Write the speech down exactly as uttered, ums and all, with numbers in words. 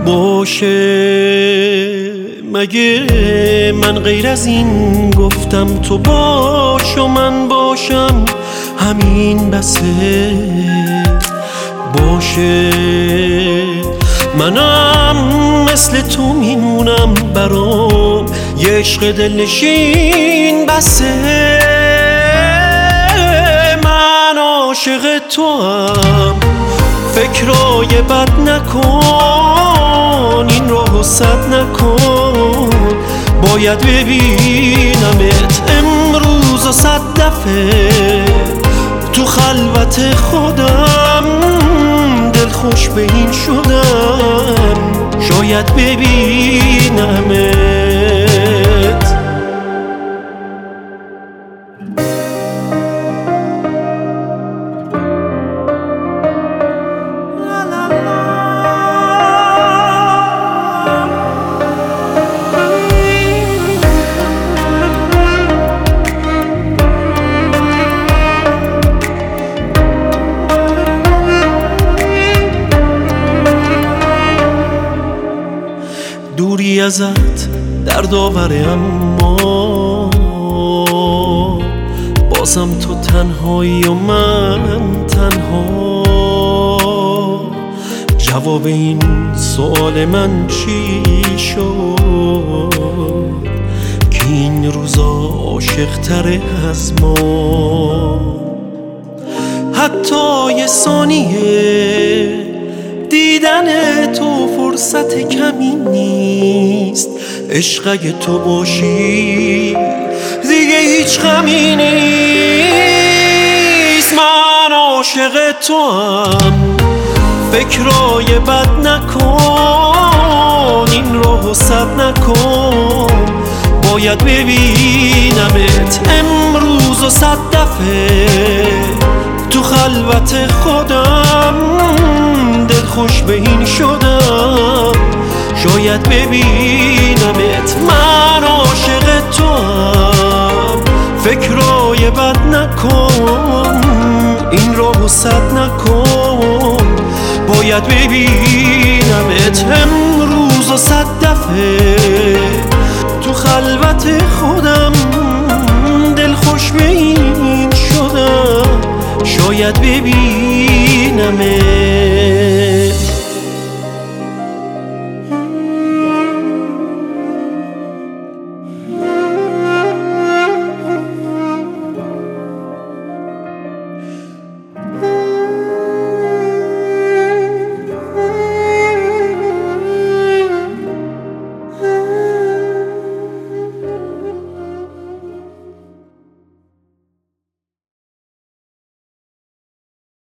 باشه مگه من غیر از این گفتم تو باش و من باشم همین بسه باشه منم مثل تو میمونم برام یه عشق دلنشین بسه من عاشق تو هم فکرای بد نکن این راهو سد نکن باید ببینمت امروز و صد دفعه تو خلوت خودم دل خوش به این شدم شاید ببینمت دوری ازت درد آوره اما بازم تو تنهایی و من تنها جواب این سوال من چی شد که این روزا عاشق تره از ما حتی یه ثانیه دیدن تو فرصت کمی نیست عشق اگه تو باشی دیگه هیچ غمی نیست من عاشق تو هم فکرای بد نکن این راهو سد نکن باید ببینمت امروز و صد دفعه تو خلوت خودم دل خوش به این شدم شاید ببینمت من عاشق تو هم فکرای بد نکن این راهو سد نکن باید ببینمت امروز و صد دفعه تو خلوت خودم دل خوش به این شدم شاید ببینمت